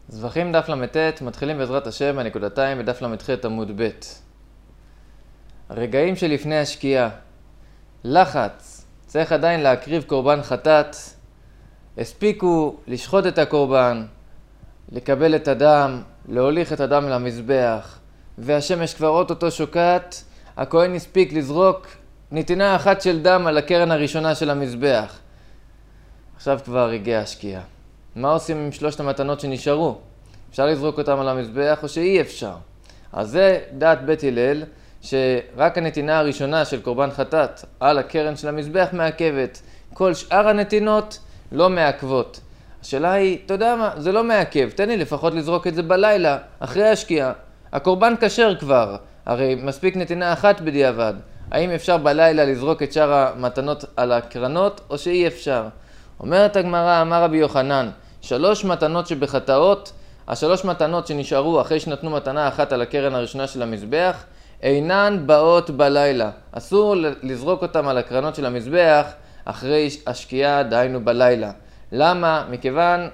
זבחים דף ל"ט, מתחילים בעזרת השם בנקודתיים בדף ל"ח עמוד ב'. הרגעים שלפני השקיעה, לחץ, צריך עדיין להקריב קורבן חטאת, הספיקו לשחוט את הקורבן, לקבל את הדם, להוליך את הדם למזבח, והשמש כבר אוטוטו שוקעת, הכהן הספיק לזרוק נתינה אחת של דם על הקרן הראשונה של המזבח. עכשיו כבר הגיעה השקיעה. מה עושים עם שלושת המתנות שנשארו? אפשר לזרוק אותם על המזבח או שאי אפשר? אז זה דעת בית הלל, שרק הנתינה הראשונה של קורבן חטאת על הקרן של המזבח מעכבת. כל שאר הנתינות לא מעכבות. השאלה היא, אתה יודע מה? זה לא מעכב. תן לי לפחות לזרוק את זה בלילה, אחרי השקיעה. הקורבן כשר כבר, הרי מספיק נתינה אחת בדיעבד. האם אפשר בלילה לזרוק את שאר המתנות על הקרנות או שאי אפשר? אומרת הגמרא, אמר רבי יוחנן, 3 מתנות שבחטאות, השלוש מתנות שנשארו אחרי שנתנו מתנה אחת על הקרן הראשונה של המזבח, אינן באות בלילה. אסור לזרוק אותם על הקרנות של המזבח אחרי השקיעה, דהיינו בלילה. למה? מכיוון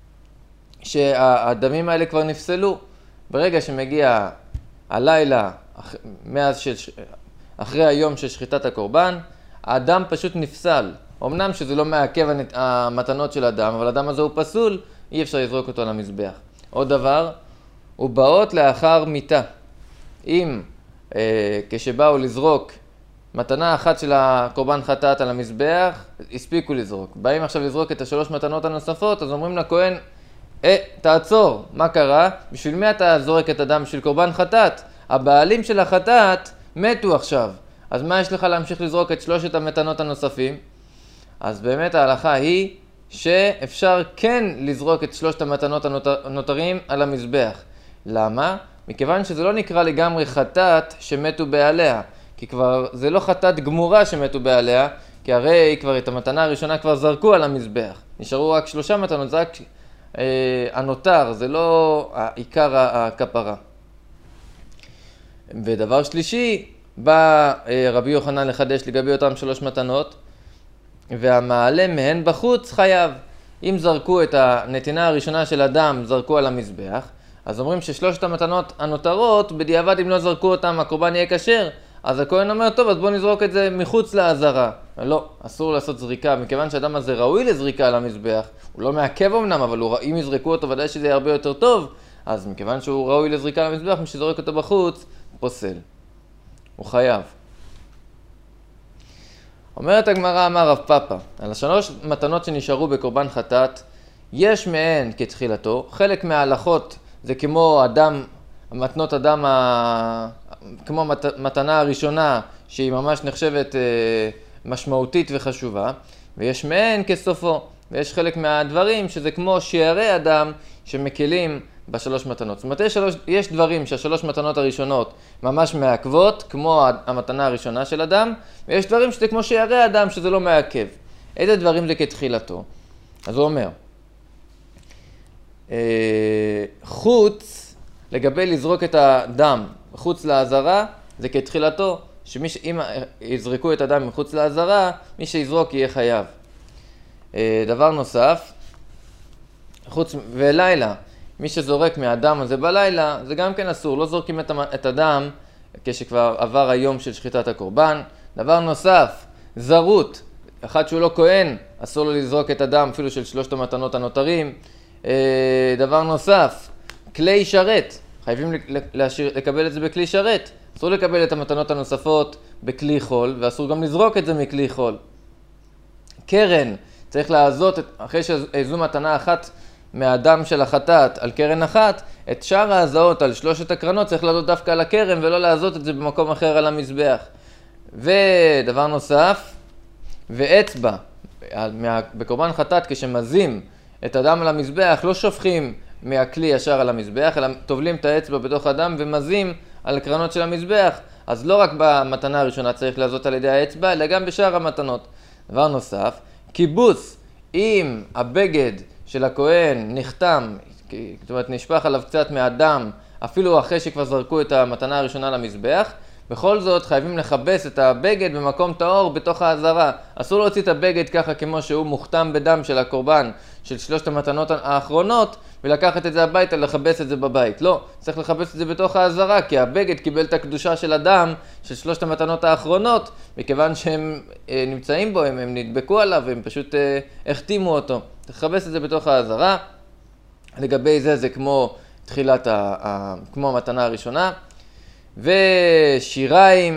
שהדמים האלה כבר נפסלו. ברגע שמגיע הלילה, אחרי היום של שחיטת הקורבן, האדם פשוט נפסל. אמנם שזה לא מעכב המתנות של אדם, אבל האדם הזה הוא פסול, אי אפשר לזרוק אותו על המזבח. עוד דבר, הוא באות לאחר מיתה. אם כשבאו לזרוק מתנה אחת של הקורבן חטאת על המזבח, הספיקו לזרוק. באים עכשיו לזרוק את השלוש מתנות הנוספות, אז אומרים לכהן, תעצור, מה קרה? בשביל מי אתה זורק את הדם של קורבן חטאת? הבעלים של החטאת מתו עכשיו. אז מה יש לך להמשיך לזרוק את שלושת המתנות הנוספים? אז באמת ההלכה היא שאפשר כן לזרוק את שלושת המתנות הנותרים על המזבח. למה? מכיוון שזה לא נקרא לגמרי חטאת שמתו בעליה. כי כבר זה לא חטאת גמורה שמתו בעליה, כי הרי כבר את המתנה הראשונה כבר זרקו על המזבח. נשארו רק 3 מתנות, זה רק הנותר, זה לא עיקר הכפרה. ודבר שלישי, בא רבי יוחנן לחדש לגבי אותם 3 מתנות, והמעלה מהן בחוץ חייב. אם זרקו את הנתינה הראשונה של הדם, זרקו על המזבח, אז אומרים ששלושת המתנות הנותרות, בדיעבד אם לא זרקו אותם, הקורבן יהיה כשר. אז הכהן אומר, טוב, אז בוא נזרוק את זה מחוץ לעזרה. לא, אסור לעשות זריקה, מכיוון שהאדם הזה ראוי לזריקה על המזבח. הוא לא מעכב אמנם, אבל אם יזרקו אותו, ודאי שזה יהיה הרבה יותר טוב. אז מכיוון שהוא ראוי לזריקה על המזבח, מי שזורק אותו בחוץ, פוסל. הוא חייב. אומרת הגמרא, אמר רב פאפא, על 3 מתנות שנשארו בקורבן חטאת, יש מהן כתחילתו, חלק מההלכות זה כמו אדם, מתנות אדם, כמו מתנה הראשונה שהיא ממש נחשבת משמעותית וחשובה, ויש מהן כסופו, ויש חלק מהדברים שזה כמו שערי אדם שמקלים ב3 מתנות. זאת אומרת, יש דברים שה3 מתנות הראשונות ממש מעכבות, כמו המתנה הראשונה של אדם, ויש דברים שזה כמו שערי אדם שזה לא מעכב. איזה דברים זה כתחילתו? אז הוא אומר, חוץ, לגבי לזרוק את הדם חוץ לעזרה, זה כתחילתו, שאם יזרקו את הדם מחוץ לעזרה, מי שיזרוק יהיה חייב. דבר נוסף, חוץ ולילה, מי שזורק מהדם הזה בלילה, זה גם כן אסור, לא זורקים את הדם כשכבר עבר היום של שחיטת הקורבן. דבר נוסף, זרות, אחד שהוא לא כהן, אסור לו לזרוק את הדם אפילו של 3 המתנות הנותרים. דבר נוסף, כלי שרת, חייבים לקבל את זה בכלי שרת. אסור לקבל את המתנות הנוספות בכלי חול, ואסור גם לזרוק את זה מכלי חול. קרן, צריך לעזות, אחרי שאיזו מתנה אחת מהדם של החטאת על קרן אחת, את שאר ההזעות על 3 הקרנות צריך לעזות דווקא על הקרן, ולא לעזות את זה במקום אחר על המזבח. ודבר נוסף, ואצבע, בקורבן חטאת כשמזים את הדם על המזבח, לא שופכים מהכלי ישר על המזבח, אלא טובלים את האצבע בתוך הדם ומזים על הקרנות של המזבח. אז לא רק במתנה הראשונה צריך לעזות על ידי האצבע, אלא גם בשאר המתנות. דבר נוסף, קיבוץ, אם הבגד של הכהן נחתם, זאת אומרת נשפך עליו קצת מהדם, אפילו אחרי שכבר זרקו את המתנה הראשונה למזבח, בכל זאת חייבים לחבס את הבגד במקום טהור בתוך העזרה. אסור להוציא את הבגד ככה כמו שהוא מוכתם בדם של הקורבן של 3 המתנות האחרונות, ולקחת את זה הביתה, לחבס את זה בבית. לא, צריך לחבס את זה בתוך העזרה, כי הבגד קיבל את הקדושה של הדם של 3 המתנות האחרונות, מכיוון שהם נמצאים בו, הם נדבקו עליו, הם פשוט החתימו אותו. תחבס את זה בתוך העזרה. לגבי זה כמו תחילת, כמו המתנה הראשונה. ושיריים,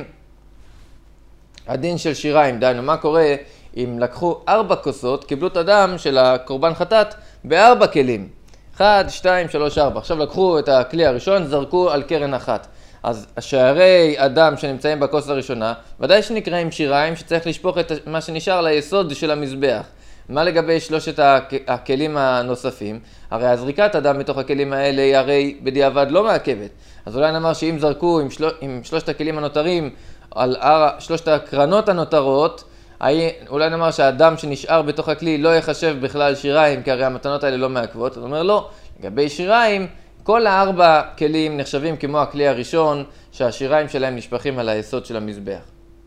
הדין של שיריים, דיינו, מה קורה אם לקחו 4 כוסות, קיבלו את הדם של הקורבן חטאת ב4 כלים. 1, 2, 3, 4. עכשיו לקחו את הכלי הראשון, זרקו על קרן אחת. אז שערי הדם שנמצאים בכוס הראשונה, ודאי שנקראים שיריים, שצריך לשפוך את מה שנשאר ליסוד של המזבח. מה לגבי 3 הכלים הנוספים? הרי הזריקת הדם מתוך הכלים האלה היא הרי בדיעבד לא מעכבת. אז אולי נאמר שאם זרקו עם 3 הכלים הנותרים על 3 הקרנות הנותרות, אולי נאמר שהדם שנשאר בתוך הכלי לא יחשב בכלל שיריים, כי הרי המתנות האלה לא מעכבות. זאת אומרת לא, לגבי שיריים, כל 4 כלים נחשבים כמו הכלי הראשון, שהשיריים שלהם נשפכים על היסוד של המזבח.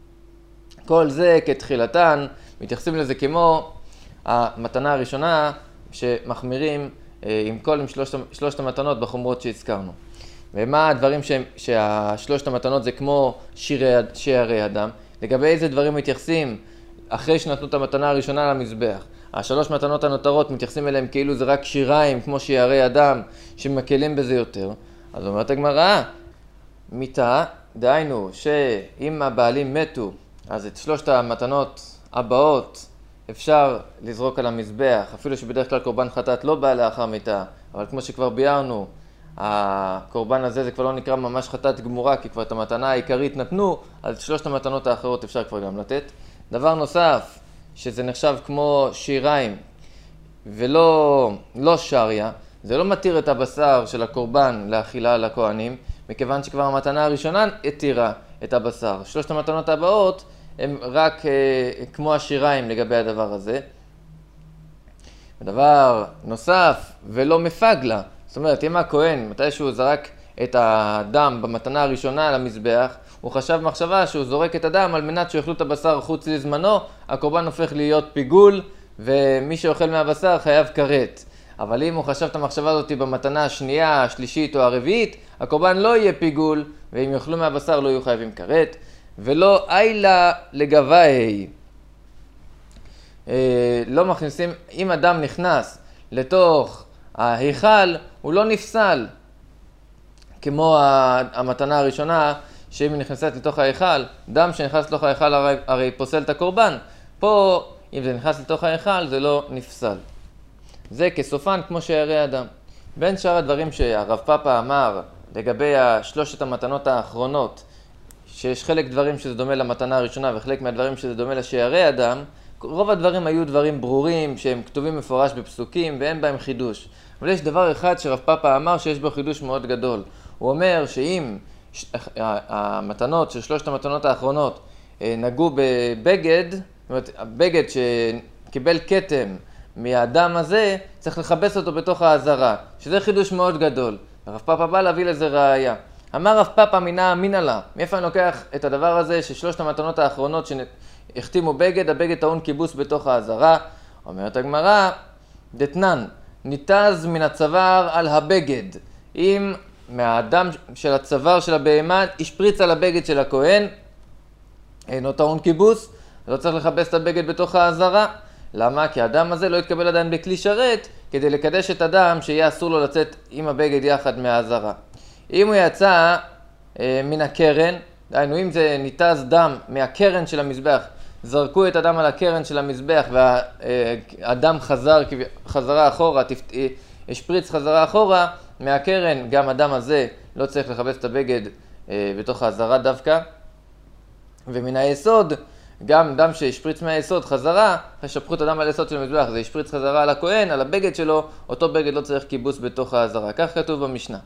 כל זה כתחילתן, מתייחסים לזה כמו המתנה הראשונה שמחמירים עם 3 המתנות בחומרות שהזכרנו. ומה הדברים שהשלושת המתנות זה כמו שערי אדם? לגבי איזה דברים מתייחסים אחרי שנתנו את המתנה הראשונה למזבח? 3 מתנות הנותרות מתייחסים אליהם כאילו זה רק שיריים כמו שערי אדם שמקלים בזה יותר. אז אומרת הגמרא, מיתה, דהיינו שאם הבעלים מתו, אז את 3 המתנות הבאות אפשר לזרוק על המזבח, אפילו שבדרך כלל קורבן חטאת לא בא לאחר מיתה, אבל כמו שכבר ביארנו, הקורבן הזה זה כבר לא נקרא ממש חטאת גמורה, כי כבר את המתנה העיקרית נתנו, אז 3 המתנות האחרות אפשר כבר גם לתת. דבר נוסף, שזה נחשב כמו שיריים ולא שריה, זה לא מתיר את הבשר של הקורבן לאכילה לכהנים, מכיוון שכבר המתנה הראשונה התירה את הבשר. 3 המתנות הבאות הם רק כמו השיריים לגבי הדבר הזה. ודבר נוסף, ולא מפגלה. זאת אומרת, אם הכהן, מתי שהוא זרק את הדם במתנה הראשונה למזבח, הוא חשב מחשבה שהוא זורק את הדם על מנת שיאכלו את הבשר חוץ לזמנו, הקורבן הופך להיות פיגול, ומי שאוכל מהבשר חייב כרת. אבל אם הוא חשב את המחשבה הזאת במתנה השנייה, השלישית או הרביעית, הקורבן לא יהיה פיגול, ואם יאכלו מהבשר לא יהיו חייבים כרת. ולא אילה לגבי. לא מכניסים, אם אדם נכנס לתוך ההיכל, הוא לא נפסל. כמו המתנה הראשונה, שאם היא נכנסת לתוך ההיכל, דם שנכנס לתוך ההיכל הרי פוסל את הקורבן. פה, אם זה נכנס לתוך ההיכל, זה לא נפסל. זה כסופן כמו שערי אדם. בין שאר הדברים שהרב פאפה אמר לגבי 3 המתנות האחרונות, שיש חלק דברים שזה דומה למתנה הראשונה וחלק מהדברים שזה דומה לשערי אדם, רוב הדברים היו דברים ברורים שהם כתובים מפורש בפסוקים ואין בהם חידוש. אבל יש דבר אחד שרב פאפה אמר שיש בו חידוש מאוד גדול. הוא אומר שאם המתנות של 3 המתנות האחרונות נגעו בבגד, זאת אומרת, הבגד שקיבל כתם מהאדם הזה, צריך לחבס אותו בתוך העזרה, שזה חידוש מאוד גדול. הרב פאפה בא להביא לזה ראייה. אמר רב פאפה מינה אמינה לה. מאיפה אני לוקח את הדבר הזה ש3 המתנות האחרונות שהחתימו בגד, הבגד טעון כיבוס בתוך העזרה? אומרת הגמרא, דתנן, ניתז מן הצוואר על הבגד. אם מהאדם של הצוואר של הבהמה השפריץ על הבגד של הכהן, אינו טעון כיבוס, לא צריך לחבס את הבגד בתוך העזרה. למה? כי האדם הזה לא יתקבל עדיין בכלי שרת כדי לקדש את הדם שיהיה אסור לו לצאת עם הבגד יחד מהעזרה. אם הוא יצא מן הקרן, דהיינו אם זה ניתז דם מהקרן של המזבח, זרקו את הדם על הקרן של המזבח והדם חזרה אחורה, השפריץ חזרה אחורה מהקרן, גם הדם הזה לא צריך לחבס את הבגד בתוך העזרה דווקא. ומן היסוד, גם דם שהשפריץ מהיסוד חזרה, שפכו את הדם על היסוד של המזבח, זה השפריץ חזרה על הכהן, על הבגד שלו, אותו בגד לא צריך כיבוס בתוך העזרה. כך כתוב במשנה.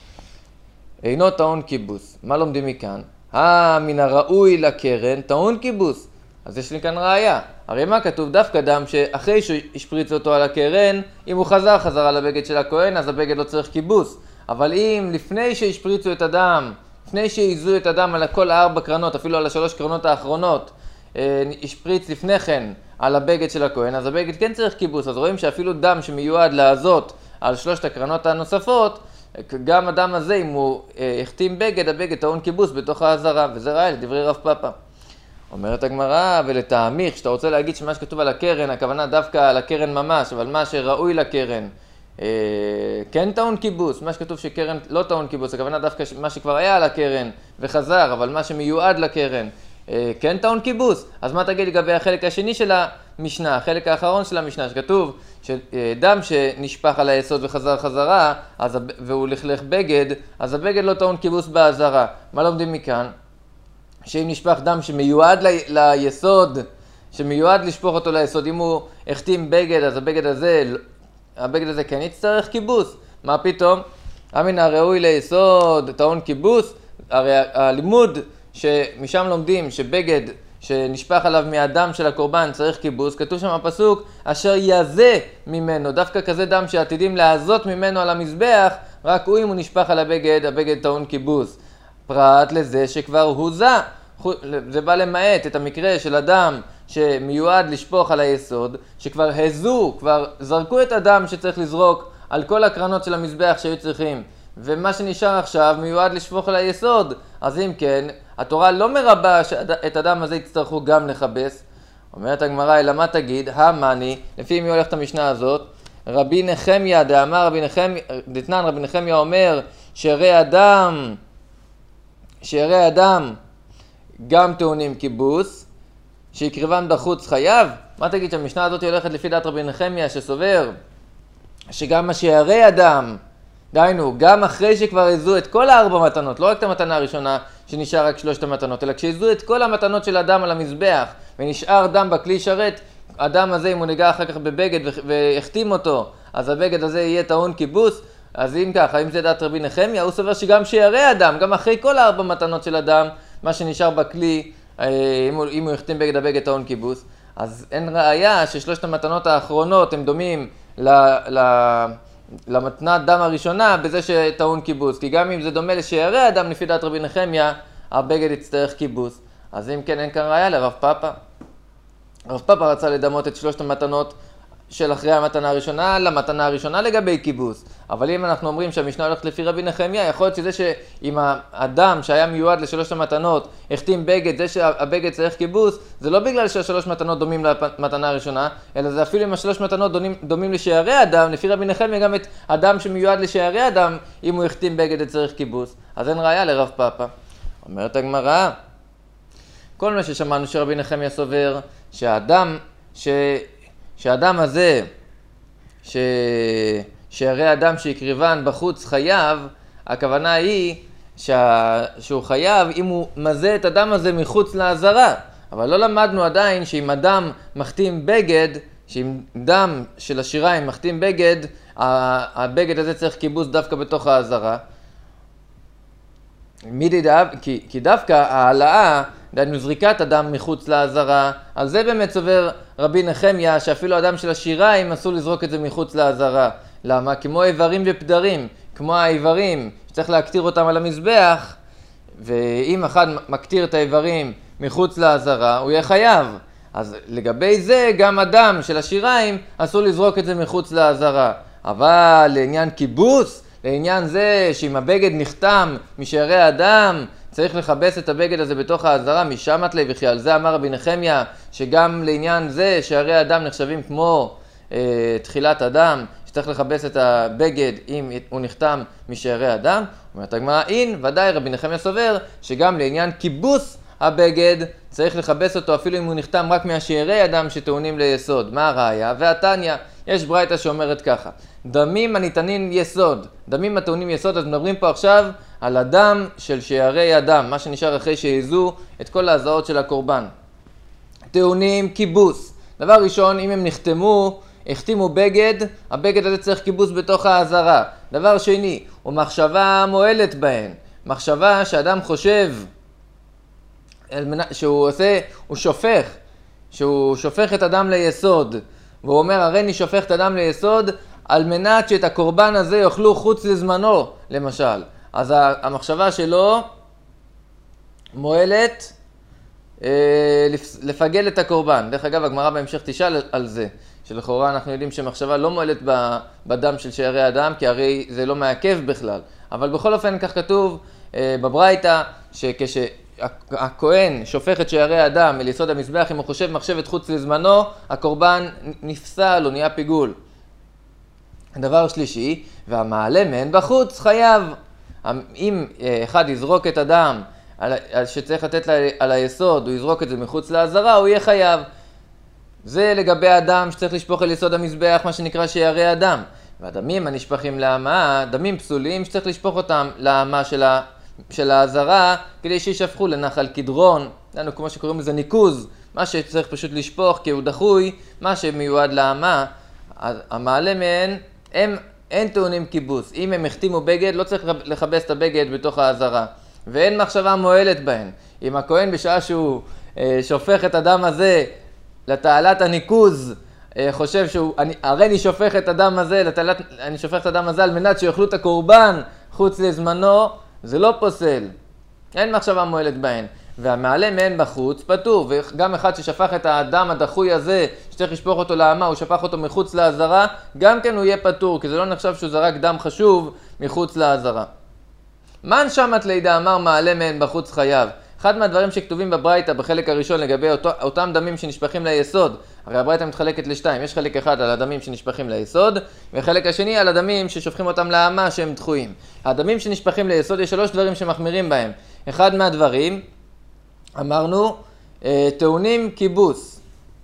אינו טעון כיבוס. מה לומדים מכאן? מן הראוי לקרן טעון כיבוס. אז יש לי כאן ראיה. הרי מה כתוב? דווקא דם שאחרי שהשפריץ אותו על הקרן, אם הוא חזרה לבגד של הכהן, אז הבגד לא צריך כיבוס. אבל אם לפני שהשפריצו את הדם, לפני שהעיזו את הדם על כל 4 קרנות, אפילו על 3 קרנות האחרונות, השפריץ לפני כן על הבגד של הכהן, אז הבגד כן צריך כיבוס. אז רואים שאפילו דם שמיועד לעזות על 3 הקרנות הנוספות, גם הדם הזה, אם הוא החתים בגד, הבגד טעון כיבוס בתוך העזרה, וזה ראיה לדברי רב פאפא. אומרת הגמרא, ולתעמיך, שאתה רוצה להגיד שמה שכתוב על הקרן, הכוונה דווקא על הקרן ממש, אבל מה שראוי לקרן, כן טעון כיבוס. מה שכתוב שקרן לא טעון כיבוס, הכוונה דווקא מה שכבר היה על הקרן וחזר, אבל מה שמיועד לקרן, כן טעון כיבוס. אז מה תגיד לגבי החלק השני של המשנה, החלק האחרון של המשנה, שכתוב שדם שנשפך על היסוד וחזר חזרה, והוא לכלך בגד, אז הבגד לא טעון כיבוס בעזרה. מה לומדים מכאן? שאם נשפך דם שמיועד ליסוד, שמיועד לשפוך אותו ליסוד, אם הוא החתים בגד, אז הבגד הזה כן יצטרך כיבוס. מה פתאום? אמין הראוי ליסוד טעון כיבוס. הרי הלימוד שמשם לומדים שבגד שנשפך עליו מהדם של הקורבן צריך כיבוס, כתוב שם הפסוק אשר יזה ממנו, דווקא כזה דם שעתידים לעזות ממנו על המזבח, רק הוא אם הוא נשפך על הבגד, הבגד טעון כיבוס. פרט לזה שכבר הוזה, זה בא למעט את המקרה של אדם שמיועד לשפוך על היסוד, שכבר הזו, כבר זרקו את הדם שצריך לזרוק על כל הקרנות של המזבח שהיו צריכים, ומה שנשאר עכשיו מיועד לשפוך על היסוד. אז אם כן, התורה לא מרבה שאת הדם הזה יצטרכו גם לכבס. אומרת הגמרא, אלא מה תגיד? המאני, לפי מי הולכת המשנה הזאת? רבי נחמיה, דאמר רבי נחמיה אומר שערי אדם גם טעונים כיבוס, שיקריבן בחוץ חייב. מה תגיד שהמשנה הזאת הולכת לפי דעת רבי נחמיה שסובר שגם שערי אדם, דהיינו, גם אחרי שכבר הזו את כל 4 מתנות, לא רק את המתנה הראשונה שנשאר רק 3 המתנות, אלא כשהזו את כל המתנות של הדם על המזבח ונשאר דם בכלי שרת, הדם הזה אם הוא ניגע אחר כך בבגד והחתים אותו, אז הבגד הזה יהיה טעון כיבוס. אז אם ככה, אם זה דעת רבי נחמיה, הוא סובר שגם שערי הדם, גם אחרי כל 4 מתנות של הדם, מה שנשאר בכלי, אם הוא החתים בגד, הבגד טעון כיבוס. אז אין ראיה ש3 המתנות האחרונות הם דומים למתנת דם הראשונה בזה שטעון כיבוס. כי גם אם זה דומה לשערי הדם, לפי דעת רבי נחמיה, הבגד יצטרך כיבוס. אז אם כן, אין כאן ראיה לרב פאפא. רב פאפא רצה לדמות את 3 המתנות של אחרי המתנה הראשונה למתנה הראשונה לגבי כיבוס. אבל אם אנחנו אומרים שהמשנה הולכת לפי רבי נחמיה, יכול להיות שזה שאם האדם שהיה מיועד ל3 המתנות החתים בגד, זה שהבגד צריך כיבוס, זה לא בגלל שה3 מתנות דומים למתנה הראשונה, אלא זה אפילו אם ה3 מתנות דומים לשערי אדם, לפי רבי נחמיה גם את אדם שמיועד לשערי אדם, אם הוא החתים בגד צריך כיבוס. אז אין ראיה לרב פאפא. אומרת הגמרא, כל מה ששמענו שרבי נחמיה סובר שהאדם הזה, שערי אדם שיקריבן בחוץ חייב, הכוונה היא שהוא חייב אם הוא מזה את הדם הזה מחוץ לעזרה. אבל לא למדנו עדיין שאם אדם מחתים בגד, שאם דם של השיריים מחתים בגד, הבגד הזה צריך כיבוס דווקא בתוך העזרה. כי דווקא העלאה, דהיינו זריקת הדם מחוץ לעזרה, על זה באמת סובר רבי נחמיה שאפילו הדם של השיריים אסור לזרוק את זה מחוץ לעזרה. למה? כמו איברים ופדרים, כמו האיברים שצריך להקטיר אותם על המזבח, ואם אחד מקטיר את האיברים מחוץ לעזרה הוא יהיה חייב. אז לגבי זה גם הדם של השיריים אסור לזרוק את זה מחוץ לעזרה. אבל לעניין כיבוס, לעניין זה שאם הבגד נחתם משערי הדם, צריך לכבס את הבגד הזה בתוך העזרה, משמת לב וכי. על זה אמר רבי נחמיה שגם לעניין זה שערי הדם נחשבים כמו תחילת הדם, שצריך לכבס את הבגד אם הוא נחתם משערי הדם. אומרת הגמרא, אין, ודאי רבי נחמיה סובר שגם לעניין כיבוס הבגד צריך לכבס אותו אפילו אם הוא נחתם רק מהשערי הדם שטעונים ליסוד. מה הראיה? והתניא, יש ברייתא שאומרת ככה, דמים הניתנים יסוד, דמים הטעונים יסוד. אז מדברים פה עכשיו על הדם של שערי הדם, מה שנשאר אחרי שהזו את כל ההזעות של הקורבן. טעונים כיבוס. דבר ראשון, אם הם החתימו בגד, הבגד הזה צריך כיבוס בתוך העזרה. דבר שני, הוא מחשבה מועלת בהן. מחשבה שאדם חושב שהוא שופך את הדם ליסוד, והוא אומר, הרי אני שופך את הדם ליסוד על מנת שאת הקורבן הזה יאכלו חוץ לזמנו, למשל. אז המחשבה שלו מועלת לפגל את הקורבן. דרך אגב, הגמרא בהמשך תשאל על זה, שלכאורה אנחנו יודעים שמחשבה לא מועלת בדם של שערי הדם, כי הרי זה לא מעכב בכלל. אבל בכל אופן כך כתוב בברייתא, שכשהכהן שופך את שערי הדם אל יסוד המזבח, אם הוא חושב מחשבת חוץ לזמנו, הקורבן נפסל או נהיה פיגול. דבר שלישי, והמעלה מהן בחוץ חייב. אם אחד יזרוק את הדם שצריך לתת על היסוד, הוא יזרוק את זה מחוץ לעזרה, הוא יהיה חייב. זה לגבי הדם שצריך לשפוך אל יסוד המזבח, מה שנקרא שערי הדם. והדמים הנשפכים להמה, דמים פסולים שצריך לשפוך אותם להמה של העזרה, כדי שישפכו לנחל קדרון. כמו שקוראים לזה ניקוז, מה שצריך פשוט לשפוך כי הוא דחוי, מה שמיועד להמה. המעלה מהן, אין טעונים כיבוס. אם הם החתימו בגד, לא צריך לכבס את הבגד בתוך העזרה. ואין מחשבה מועלת בהן. אם הכהן בשעה שהוא שופך את הדם הזה לתעלת הניקוז, חושב הרי אני שופך את הדם הזה, אני שופך את הדם הזה על מנת שיאכלו את הקורבן חוץ לזמנו, זה לא פוסל. אין מחשבה מועלת בהן. והמעלה מהן בחוץ פטור, וגם אחד ששפך את הדם הדחוי הזה, שצריך לשפוך אותו להמה, הוא שפך אותו מחוץ לעזרה, גם כן הוא יהיה פטור, כי זה לא נחשב שהוא זרק דם חשוב מחוץ לעזרה. מן שמת לידע אמר מעלה מהן בחוץ חייב. אחד מהדברים שכתובים בברייתא בחלק הראשון לגבי אותם דמים שנשפכים ליסוד, הרי הברייתא מתחלקת לשתיים, יש חלק אחד על הדמים שנשפכים ליסוד, וחלק השני על הדמים ששופכים אותם להמה שהם דחויים. הדמים שנשפכים ליסוד יש 3 דברים שמחמירים בהם. אחד מהדברים, אמרנו, טעונים כיבוס.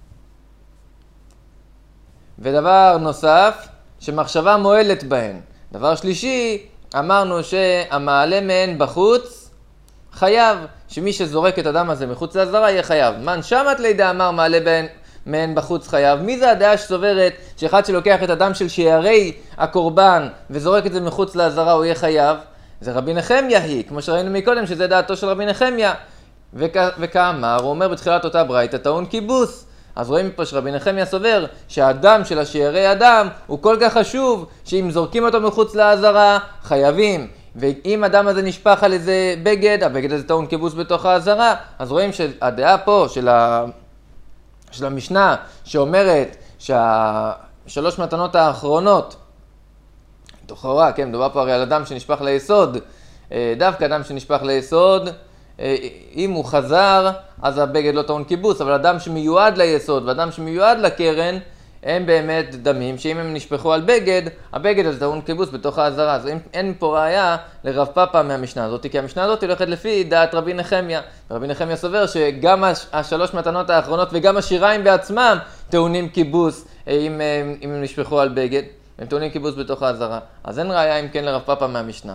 ודבר נוסף, שמחשבה מועלת בהן. דבר שלישי, אמרנו שהמעלה מהן בחוץ חייב, שמי שזורק את הדם הזה מחוץ לעזרה יהיה חייב. מן שמת לידע אמר מעלה מהן בחוץ חייב. מי זה הדעה שסוברת שאחד שלוקח את הדם של שערי הקורבן וזורק את זה מחוץ לעזרה הוא יהיה חייב? זה רבי נחמיה היא, כמו שראינו מקודם שזה דעתו של רבי נחמיה. וכאמר, הוא אומר בתחילת אותה ברייתא טעון כיבוס. אז רואים פה שרבי נחמיה סובר שהדם של השערי הדם הוא כל כך חשוב שאם זורקים אותו מחוץ לעזרה חייבים. ואם הדם הזה נשפך על איזה בגד, הבגד הזה טעון כיבוס בתוך העזרה. אז רואים שהדעה פה של המשנה שאומרת שהשלוש מתנות האחרונות, תוכרה, כן, מדובר פה הרי על אדם שנשפך ליסוד, דווקא אדם שנשפך ליסוד, אם הוא חזר, אז הבגד לא טעון כיבוס, אבל אדם שמיועד ליסוד ואדם שמיועד לקרן, הם באמת דמים שאם הם נשפכו על בגד, הבגד הזה טעון כיבוס בתוך העזרה. אז אין פה ראיה לרב פאפא מהמשנה הזאת, כי המשנה הזאת הולכת לפי דעת רבי נחמיה. רבי נחמיה סובר שגם השלוש מתנות האחרונות וגם השיריים בעצמם טעונים כיבוס אם הם נשפכו על בגד, הם טעונים כיבוס בתוך העזרה. אז אין ראיה אם כן לרב פאפא מהמשנה.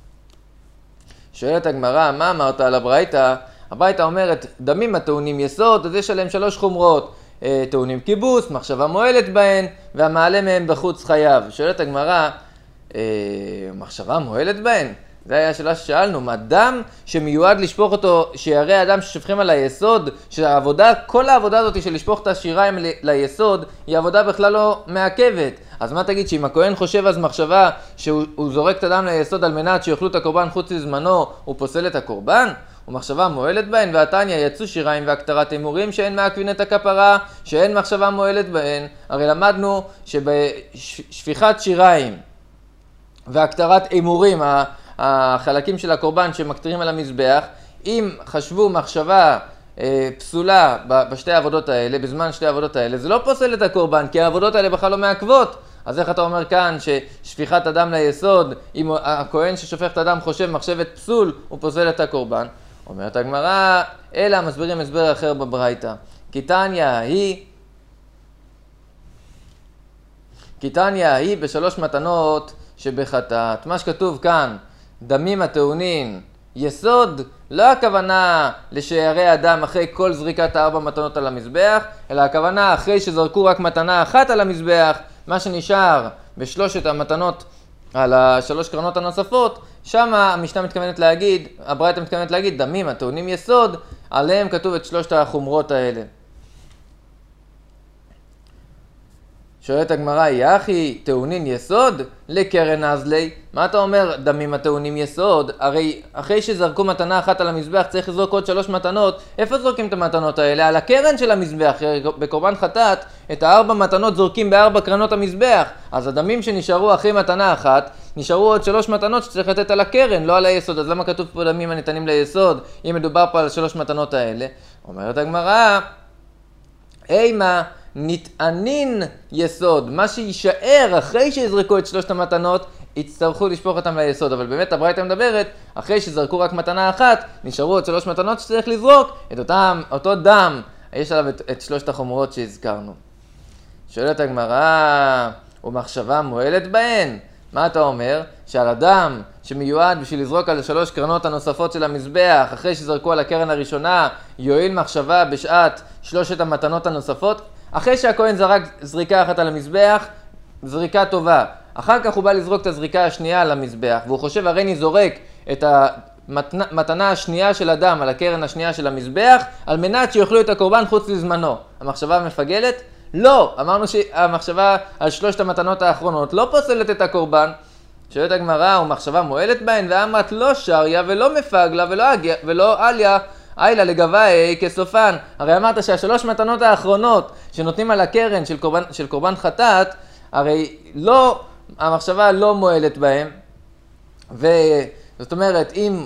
שואלת הגמרא, מה אמרת על הברייתא? הברייתא אומרת, דמים הטעונים יסוד, אז יש עליהם 3 חומרות. טעונים כיבוס, מחשבה מועלת בהן, והמעלה מהם בחוץ חייב. שואלת הגמרא, מחשבה מועלת בהן? זה היה השאלה ששאלנו, מה דם שמיועד לשפוך אותו, שערי הדם ששפכים על היסוד, שהעבודה, כל העבודה הזאת של לשפוך את השיריים ליסוד, היא עבודה בכלל לא מעכבת. אז מה תגיד, שאם הכהן חושב אז מחשבה שהוא זורק את הדם ליסוד על מנת שיאכלו את הקורבן חוץ לזמנו, הוא פוסל את הקורבן? ומחשבה מועלת בהן, והתניא יצאו שיריים והקטרת הימורים שאין מעכבין את הכפרה, שאין מחשבה מועלת בהן. הרי למדנו שבשפיכת שיריים והקטרת הימורים, החלקים של הקורבן שמקטרים על המזבח, אם חשבו מחשבה פסולה בשתי העבודות האלה, בזמן שתי העבודות האלה, זה לא פוסל את הקורבן, כי העבודות האלה בכלל לא מעכבות. אז איך אתה אומר כאן ששפיכת הדם ליסוד, אם הכהן ששופך את הדם חושב מחשבת פסול, הוא פוסל את הקורבן? אומרת הגמרא, אלא מסבירים הסבר אחר בברייתא. כי תניא היא בשלוש מתנות שבחטאת. מה שכתוב כאן, דמים הטעונים יסוד, לא הכוונה לשערי הדם אחרי כל זריקת 4 מתנות על המזבח, אלא הכוונה אחרי שזרקו רק מתנה אחת על המזבח, מה שנשאר בשלושת המתנות על 3 קרנות הנוספות, שם המשנה מתכוונת להגיד, הברייתא מתכוונת להגיד, דמים הטעונים יסוד, עליהם כתוב את 3 החומרות האלה. שואלת הגמרא, יחי טעונין יסוד לקרן אזלי? מה אתה אומר דמים הטעונים יסוד? הרי אחרי שזרקו מתנה אחת על המזבח צריך לזרוק עוד 3 מתנות. איפה זורקים את המתנות האלה? על הקרן של המזבח. בקורבן חטאת את 4 מתנות זורקים ב4 קרנות המזבח. אז הדמים שנשארו אחרי מתנה אחת, נשארו עוד 3 מתנות שצריך לתת על הקרן, לא על היסוד. אז למה כתוב פה דמים הניתנים ליסוד אם מדובר פה על 3 מתנות האלה? אומרת הגמרא, אימה נטענין יסוד, מה שישאר אחרי שיזרקו את 3 המתנות יצטרכו לשפוך אותם ליסוד. אבל באמת הברייתא מדברת, אחרי שזרקו רק מתנה אחת נשארו עוד 3 מתנות שצריך לזרוק את אותו דם, יש עליו את 3 החומרות שהזכרנו. שואלת הגמרא, ומחשבה מועלת בהן? מה אתה אומר? שעל הדם שמיועד בשביל לזרוק על 3 קרנות הנוספות של המזבח אחרי שזרקו על הקרן הראשונה יועיל מחשבה בשעת 3 המתנות הנוספות? אחרי שהכהן זרק זריקה אחת על המזבח, זריקה טובה. אחר כך הוא בא לזרוק את הזריקה השנייה על המזבח, והוא חושב הרי אני זורק את המתנה השנייה של הדם על הקרן השנייה של המזבח, על מנת שיאכלו את הקורבן חוץ לזמנו. המחשבה מפגלת? לא, אמרנו שהמחשבה על 3 המתנות האחרונות לא פוסלת את הקורבן. שואלת הגמרא, ומחשבה מועלת בהן? ואמרת לא שריה ולא מפגלה ולא אליה, איילה לגבי כסופן. הרי אמרת שה3 מתנות האחרונות שנותנים על הקרן של קורבן חטאת, הרי לא, המחשבה לא מועלת בהם. וזאת אומרת, אם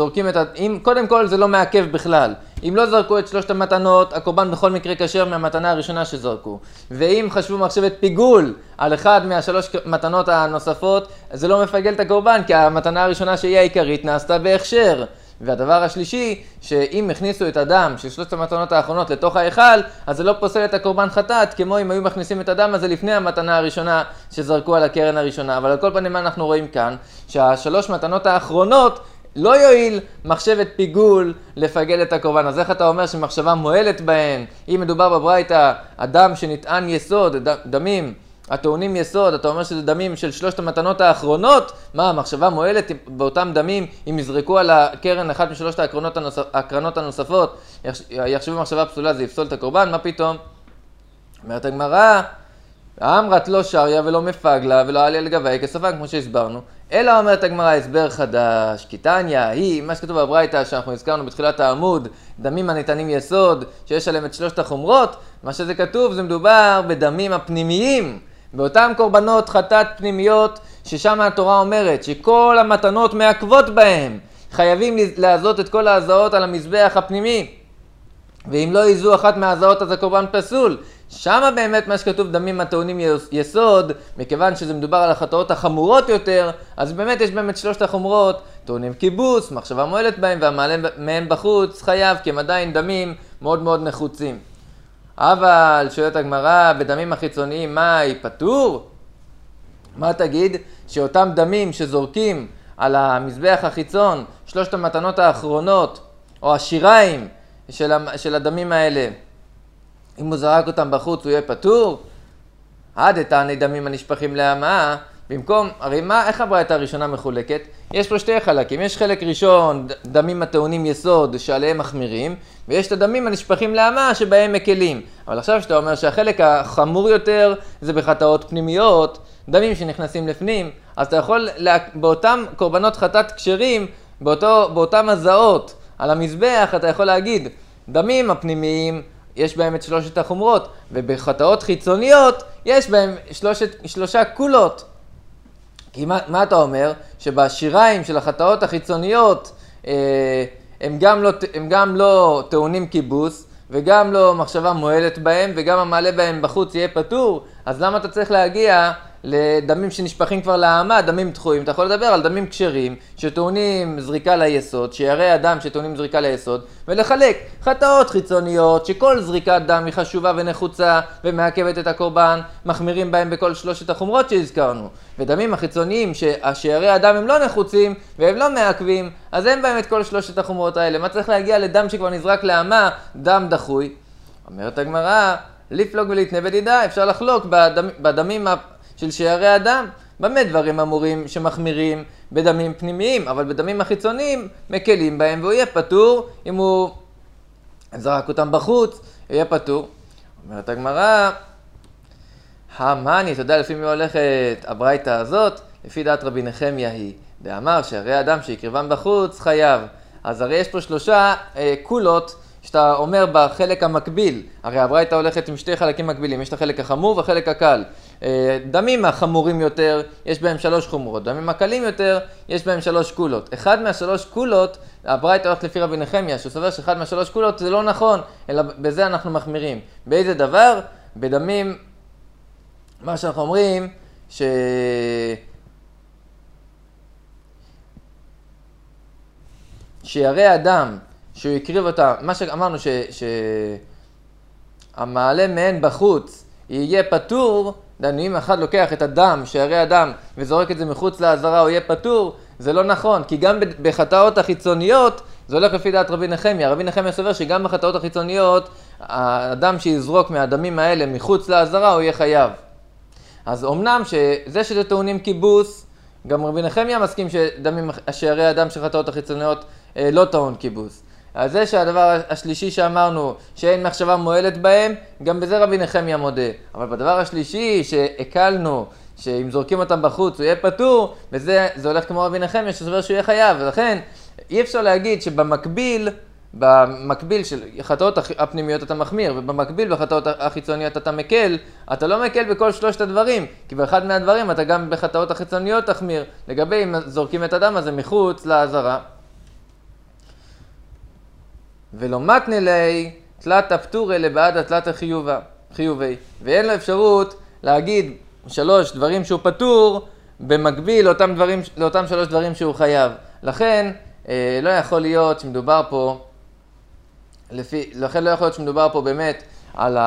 קודם כל זה לא מעכב בכלל. אם לא זרקו את 3 המתנות, הקורבן בכל מקרה כשר מהמתנה הראשונה שזרקו. ואם חשבו מחשבת פיגול על אחד מה3 מתנות הנוספות, זה לא מפגל את הקורבן, כי המתנה הראשונה שהיא העיקרית נעשתה בהכשר. והדבר השלישי, שאם הכניסו את הדם של 3 המתנות האחרונות לתוך ההיכל, אז זה לא פוסל את הקורבן חטאת, כמו אם היו מכניסים את הדם הזה לפני המתנה הראשונה שזרקו על הקרן הראשונה. אבל על כל פנים מה אנחנו רואים כאן? שה3 מתנות האחרונות לא יועיל מחשבת פיגול לפגל את הקורבן. אז איך אתה אומר שמחשבה מועלת בהן? אם מדובר בברייתא, הדם שנטען יסוד, דמים הטעונים יסוד, אתה אומר שזה דמים של 3 המתנות האחרונות? מה, המחשבה מועלת באותם דמים אם יזרקו על הקרן אחת מ3 הקרנות הנוספות, יחשבו מחשבה פסולה, זה יפסול את הקורבן? מה פתאום? אומרת הגמרא, אמרת לא שריה ולא מפגלה ולא עליה לגבי כסופן, כמו שהסברנו. אלא אומרת הגמרא הסבר חדש, כי תניא היא, מה שכתוב בברייתא שאנחנו הזכרנו בתחילת העמוד, דמים הניתנים יסוד, שיש עליהם את 3 החומרות, מה שזה כתוב זה מדובר בדמים הפנימיים, באותם קורבנות חטאת פנימיות, ששם התורה אומרת שכל המתנות מעכבות בהם, חייבים לעזות את כל ההזעות על המזבח הפנימי, ואם לא יזו אחת מההזעות אז הקורבן פסול. שם באמת מה שכתוב דמים הטעונים יסוד, מכיוון שזה מדובר על החטאות החמורות יותר, אז באמת יש באמת 3 החומרות, טעונים קיבוץ, מחשבה מועלת בהם, והמעלה מהם בחוץ חייב, כי הם עדיין דמים מאוד מאוד נחוצים. אבל שואלת הגמרא, בדמים החיצוניים מה היא פטור? מה תגיד? שאותם דמים שזורקים על המזבח החיצון, 3 המתנות האחרונות, או השיריים של הדמים האלה, אם הוא זרק אותם בחוץ הוא יהיה פטור? עד תעני דמים הנשפכים להמה, במקום, הרי מה, איך הברייתא הראשונה מחולקת? יש פה 2 חלקים, יש חלק ראשון, דמים הטעונים יסוד שעליהם מחמירים, ויש את הדמים הנשפכים להמה שבהם מקלים. אבל עכשיו שאתה אומר שהחלק החמור יותר זה בחטאות פנימיות, דמים שנכנסים לפנים, אז אתה יכול, באותם קורבנות חטאת כשרים, באותם הזעות על המזבח, אתה יכול להגיד, דמים הפנימיים, יש בהם את 3 החומרות, ובחטאות חיצוניות יש בהם 3 קולות. כי מה אתה אומר? שבשיריים של החטאות החיצוניות הם גם לא טעונים קיבוץ, וגם לא מחשבה מועלת בהם, וגם המעלה בהם בחוץ יהיה פטור. אז למה אתה צריך להגיע לדמים שנשפכים כבר להמה, דמים דחויים? אתה יכול לדבר על דמים כשרים שטעונים זריקה ליסוד, שירי הדם שטעונים זריקה ליסוד, ולחלק חטאות חיצוניות שכל זריקת דם היא חשובה ונחוצה ומעכבת את הקורבן, מחמירים בהם בכל 3 החומרות שהזכרנו. ודמים החיצוניים שירי הדם הם לא נחוצים והם לא מעכבים, אז אין בהם את כל 3 החומרות האלה. מה צריך להגיע לדם שכבר נזרק להמה, דם דחוי? אומרת הגמרא, לפלוג ולהתנה בדידה, אפשר לחלוק בדמים של שיערי הדם. במה דברים אמורים שמחמירים בדמים פנימיים, אבל בדמים החיצוניים מקלים בהם, והוא יהיה פטור אם הוא זרק אותם בחוץ, יהיה פטור. אומרת הגמרא, המאני, אתה יודע לפי מי הולכת הברייתא הזאת? לפי דעת רבי נחמיה היא. ואמר שהרי אדם שיקרבם בחוץ חייב. אז הרי יש פה 3 קולות שאתה אומר בחלק המקביל. הרי הברייתא הולכת עם 2 חלקים מקבילים. יש את החלק החמור והחלק הקל. דמים החמורים יותר, יש בהם 3 חומרות. דמים הקלים יותר, יש בהם 3 קולות. אחד מה3 קולות, הברייתא הולכת לפי רבי נחמיה, שהוא סובר שאחד מה3 קולות זה לא נכון, אלא בזה אנחנו מחמירים. באיזה דבר? בדמים, מה שאנחנו אומרים, שירא אדם, שהוא יקריב אותה, מה שאמרנו שהמעלה מהן בחוץ יהיה פטור, דנו אם אחד לוקח את הדם, שירא אדם, וזורק את זה מחוץ לעזרה, הוא יהיה פטור, זה לא נכון, כי גם בחטאות החיצוניות, זה הולך לפי דעת רבי נחמיה. רבי נחמיה סובר שגם בחטאות החיצוניות, האדם שיזרוק מהדמים האלה מחוץ לעזרה, הוא יהיה חייב. אז אמנם שזה טעונים כיבוס, גם רבי נחמיה מסכים שדמים שירא אדם של חטאות החיצוניות לא טעון כיבוס. אז זה שהדבר השלישי שאמרנו, שאין מחשבה מועלת בהם, גם בזה רבי נחמיה מודה. אבל בדבר השלישי שהקלנו, שאם זורקים אותם בחוץ הוא יהיה פטור, וזה הולך כמו רבי נחמיה שסובר שהוא יהיה חייב. ולכן אי אפשר להגיד שבמקביל של חטאות הפנימיות אתה מחמיר, ובמקביל בחטאות החיצוניות אתה מקל, אתה לא מקל בכל 3 הדברים, כי באחד מהדברים אתה גם בחטאות החיצוניות תחמיר, לגבי אם זורקים את הדם הזה מחוץ לעזרה. ולא מתנה לי תלת הפטורה לבעד התלת החיובי, ואין לו אפשרות להגיד 3 דברים שהוא פטור במקביל לאותם 3 דברים שהוא חייב. לכן לא יכול להיות שמדובר פה באמת על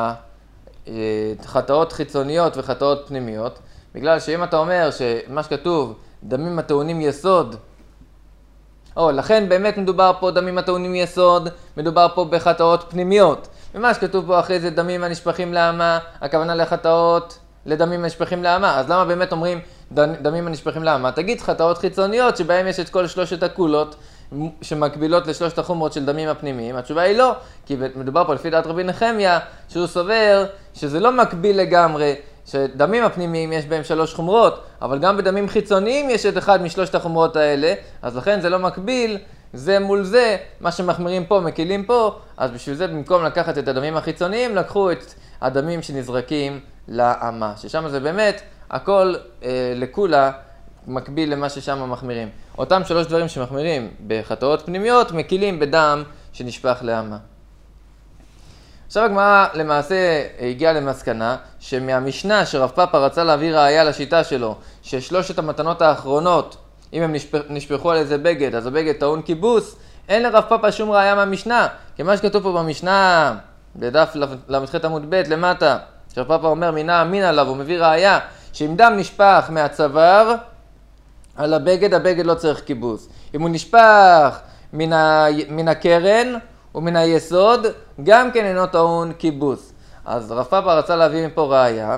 חטאות חיצוניות וחטאות פנימיות, בגלל שאם אתה אומר שמה שכתוב דמים הטעונים יסוד, לכן באמת מדובר פה דמים הטעונים יסוד, מדובר פה בחטאות פנימיות. ומה שכתוב פה אחרי זה דמים הנשפכים לאמה, הכוונה לחטאות לדמים הנשפכים לאמה. אז למה באמת אומרים דמים הנשפכים לאמה? תגיד חטאות חיצוניות שבהם יש את כל 3 הקולות שמקבילות ל3 החומרות של דמים הפנימיים. התשובה היא לא, כי מדובר פה לפי דעת רבי נחמיה, שהוא סובר שזה לא מקביל לגמרי, שדמים הפנימיים יש בהם 3 חומרות, אבל גם בדמים חיצוניים יש את אחד מ3 החומרות האלה, אז לכן זה לא מקביל, זה מול זה, מה שמחמירים פה, מקילים פה, אז בשביל זה במקום לקחת את הדמים החיצוניים, לקחו את הדמים שנזרקים לאמה, ששם זה באמת הכל לכולה מקביל למה ששם מחמירים. אותם 3 דברים שמחמירים בחטאות פנימיות, מקילים בדם שנשפך לאמה. עכשיו הגמרא למעשה הגיעה למסקנה שמהמשנה שרב פאפא רצה להביא ראיה לשיטה שלו, ש3 המתנות האחרונות, אם הם נשפכו על איזה בגד, אז הבגד טעון כיבוס, אין לרב פאפא שום ראיה מהמשנה, כי מה שכתוב פה במשנה, בדף למ"ח עמוד ב' למטה, שרב פאפא אומר מינה אמין עליו, הוא מביא ראיה, שאם דם נשפך מהצוואר על הבגד, הבגד לא צריך כיבוס. אם הוא נשפך מן הקרן ומן היסוד, גם כן אינו טעון כיבוס. אז רב פאפא רצה להביא מפה ראיה,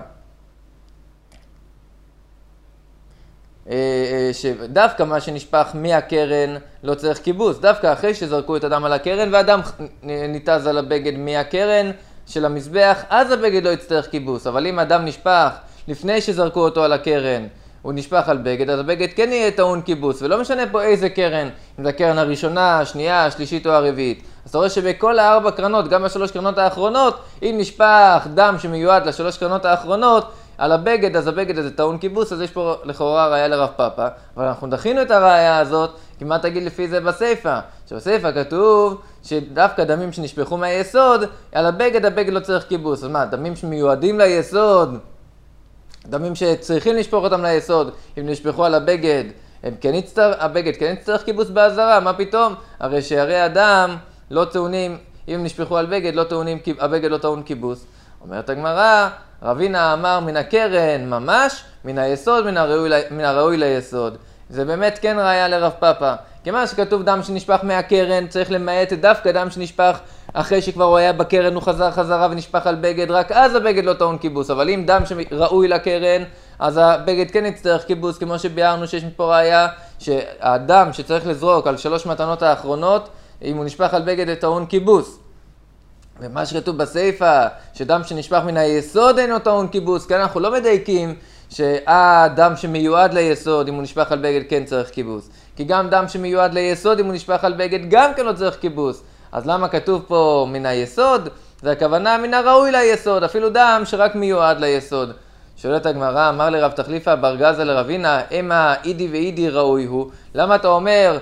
שדווקא מה שנשפך מהקרן לא צריך כיבוס. דווקא אחרי שזרקו את הדם על הקרן והדם ניתז על הבגד מהקרן של המזבח, אז הבגד לא יצטרך כיבוס. אבל אם הדם נשפך לפני שזרקו אותו על הקרן, הוא נשפך על בגד, אז הבגד כן יהיה טעון כיבוס, ולא משנה פה איזה קרן, אם זה הקרן הראשונה, השנייה, השלישית או הרביעית. אז אתה רואה שבכל 4 קרנות, גם ב3 קרנות האחרונות, אם נשפך דם שמיועד ל3 קרנות האחרונות על הבגד, אז הבגד הזה טעון כיבוס, אז יש פה לכאורה ראיה לרב פאפא, אבל אנחנו דחינו את הראיה הזאת, כי מה תגיד לפי זה בסייפה? שבסייפה כתוב שדווקא דמים שנשפכו מהיסוד, על הבגד, הבגד לא צריך כיבוס. אז מה, דמים שמיועדים ליסוד, דמים שצריכים לשפוך אותם ליסוד, אם נשפכו על הבגד, הבגד כן יצטרך כיבוס בעזרה, מה פתאום? הרי שירא אדם לא טעונים, אם נשפכו על בגד, הבגד לא טעון כיבוס. אומרת הגמרא, רבינה אמר מן הקרן ממש, מן היסוד, מן הראוי ליסוד. זה באמת כן ראיה לרב פאפא. כמה שכתוב דם שנשפך מהקרן, צריך למעט דווקא דם שנשפך אחרי שכבר הוא היה בקרן, הוא חזר חזרה ונשפך על בגד, רק אז הבגד לא טעון כיבוס. אבל אם דם שראוי לקרן, אז הבגד כן יצטרך כיבוס, כמו שביארנו שיש מפה ראיה, שהדם שצריך לזרוק על 3 מתנות האחרונות, אם הוא נשפך על בגד, זה טעון כיבוס. ומה שכתוב בסייפה, שדם שנשפך מן היסוד אינו טעון כיבוס, כאן אנחנו לא מדייקים שהדם שמיועד ליסוד, אם הוא נשפך על בגד, כן צריך כיבוס. כי גם דם שמיועד ליסוד, אם הוא נשפך על בגד, גם כן לא צריך כיבוס. אז למה כתוב פה מן היסוד? זה הכוונה מן הראוי ליסוד, אפילו דם שרק מיועד ליסוד. שואלת הגמרא, אמר לרב תחליפה בר גזא לרבינה, אמה אידי ואידי ראוי הוא. למה אתה אומר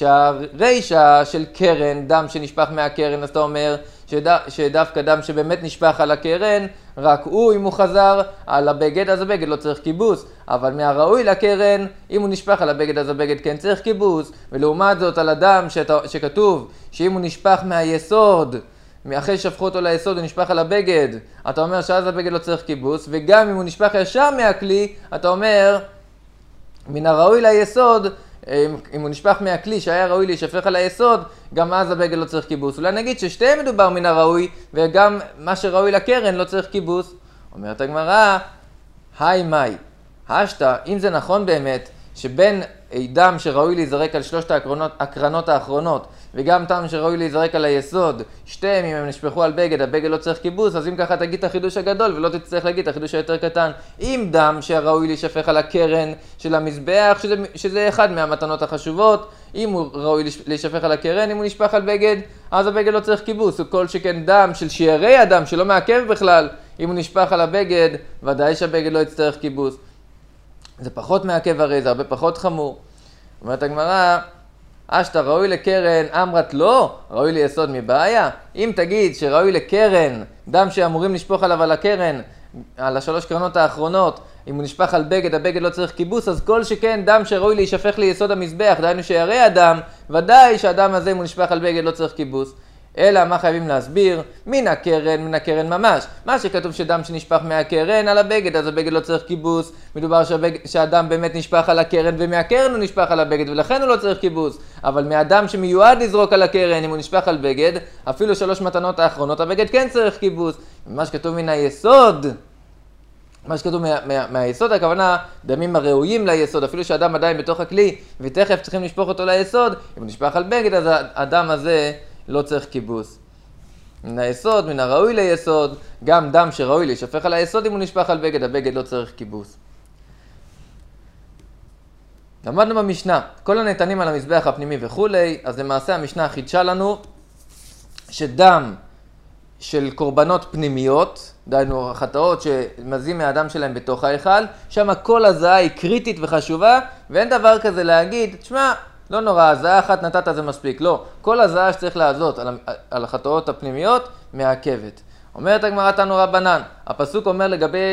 שהרישה של קרן, דם שנשפך מהקרן, אז אתה אומר שדווקא דם שבאמת נשפך על הקרן, רק הוא, אם הוא חזר על הבגד, אז הבגד לא צריך כיבוס. אבל מהראוי לקרן, אם הוא נשפך על הבגד, אז הבגד כן צריך כיבוס. ולעומת זאת על הדם שכתוב שאם הוא נשפך מהיסוד, אחרי שפכו אותו ליסוד הוא נשפך על הבגד, אתה אומר שאז הבגד לא צריך כיבוס. וגם אם הוא נשפך ישר מהכלי, אתה אומר מן הראוי ליסוד, אם הוא נשפך מהכלי שהיה ראוי להישפך על היסוד, גם אז הבגד לא צריך כיבוס. אולי נגיד ששתיהם מדובר מן הראוי, וגם מה שראוי לקרן לא צריך כיבוס. אומרת הגמרא, היי מאי, השתא, אם זה נכון באמת, שבין דם שראוי להיזרק על שלושת הקרנות האחרונות, וגם דם שראוי להיזרק על היסוד, שתיהם אם הם נשפכו על בגד, הבגד לא צריך כיבוס, אז אם ככה תגיד את החידוש הגדול, ולא תצטרך להגיד את החידוש היותר קטן. אם דם שראוי להישפך על הקרן של המזבח, שזה אחד מהמתנות החשובות, אם הוא ראוי להישפך על הקרן, אם הוא נשפך על בגד, אז הבגד לא צריך כיבוס. וכל שכן דם של שיערי הדם, שלא מעכב בכלל, אם הוא נשפך על הבגד, ודאי שהבגד לא יצטרך כיבוס. זה פחות מעכב הרי, זה הרבה פחות חמור. אומרת הגמרא, אשתא ראוי לקרן, אמרת לא, ראוי ליסוד מבעיה. אם תגיד שראוי לקרן, דם שאמורים לשפוך עליו על הקרן, על השלוש קרנות האחרונות, אם הוא נשפך על בגד, הבגד לא צריך כיבוס, אז כל שכן דם שראוי להישפך ליסוד המזבח, דהיינו שיערי הדם, ודאי שהדם הזה אם הוא נשפך על בגד לא צריך כיבוס. אלא מה חייבים להסביר? מן הקרן ממש. מה שכתוב שדם שנשפך מהקרן על הבגד, אז הבגד לא צריך כיבוס. מדובר שהדם באמת נשפך על הקרן, ומהקרן הוא נשפך על הבגד, ולכן הוא לא צריך כיבוס. אבל מהדם שמיועד לזרוק על הקרן, אם הוא נשפך על בגד, אפילו שלוש מתנות האחרונות, הבגד כן צריך כיבוס. מה שכתוב מן היסוד, מה שכתוב מהיסוד, הכוונה דמים הראויים ליסוד, אפילו שהדם עדיין בתוך הכלי, ותכף צריכים לשפוך אותו ליסוד, אם הוא נשפך על בגד, אז הדם הזה לא צריך כיבוס. מן היסוד, מן הראוי ליסוד, גם דם שראוי להישפך על היסוד, אם הוא נשפך על בגד, הבגד לא צריך כיבוס. למדנו במשנה, כל הנתנים על המזבח הפנימי וכולי, אז למעשה המשנה חידשה לנו שדם של קורבנות פנימיות, דהיינו החטאות שמזים מהדם שלהם בתוך ההיכל, שם כל הזעה היא קריטית וחשובה, ואין דבר כזה להגיד, תשמע, לא נורא, הזעה אחת נתת זה מספיק. לא, כל הזעה שצריך לעזות על החטאות הפנימיות מעכבת. אומרת הגמרא תנו רבנן, הפסוק אומר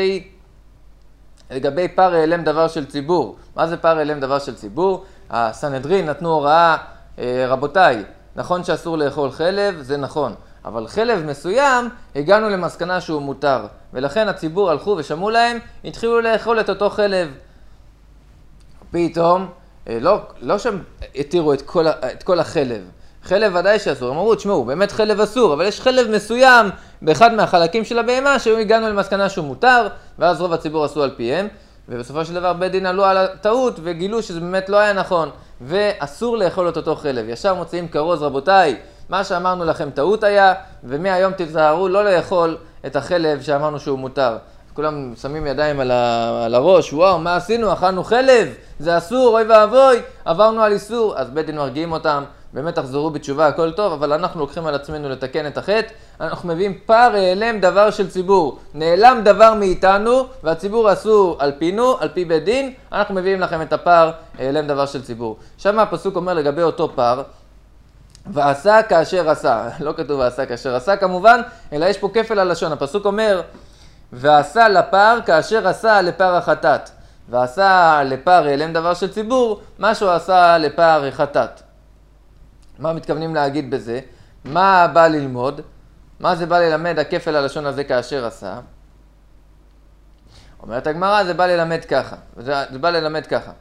לגבי פר העלם דבר של ציבור. מה זה פר העלם דבר של ציבור? הסנהדרין נתנו הוראה, רבותיי, נכון שאסור לאכול חלב, זה נכון. אבל חלב מסוים, הגענו למסקנה שהוא מותר. ולכן הציבור הלכו ושמעו להם, התחילו לאכול את אותו חלב. פתאום, לא שהם התירו את כל החלב. חלב ודאי שאסור. הם אמרו, תשמעו, באמת חלב אסור, אבל יש חלב מסוים באחד מהחלקים של הבהמה, שהגענו למסקנה שהוא מותר, ואז רוב הציבור עשו על פיהם, ובסופו של דבר בית דין עלו על הטעות, וגילו שזה באמת לא היה נכון, ואסור לאכול את אותו חלב. ישר מוציאים כרוז, רבותיי, מה שאמרנו לכם טעות היה, ומהיום תזהרו לא לאכול את החלב שאמרנו שהוא מותר. כולם שמים ידיים על הראש, וואו, מה עשינו? אכלנו חלב, זה אסור, אוי ואבוי, עברנו על איסור. אז בית דין מרגיעים אותם, באמת תחזרו בתשובה, הכל טוב, אבל אנחנו לוקחים על עצמנו לתקן את החטא, אנחנו מביאים פר העלם דבר של ציבור, נעלם דבר מאיתנו, והציבור עשו על פינו, על פי בית דין, אנחנו מביאים לכם את הפר העלם דבר של ציבור. שם הפסוק אומר לגבי אותו פר, ועשה כאשר עשה, לא כתוב ועשה כאשר עשה כמובן, אלא יש פה כפל הלשון, הפסוק אומר, ועשה לפר כאשר עשה לפר החטאת. ועשה לפר העלם דבר של ציבור, מה שהוא עשה לפר החטאת. מה מתכוונים להגיד בזה? מה בא ללמוד? מה זה בא ללמד הכפל הלשון הזה כאשר עשה? אומרת הגמרא, זה בא ללמד ככה. זה בא ללמד ככה.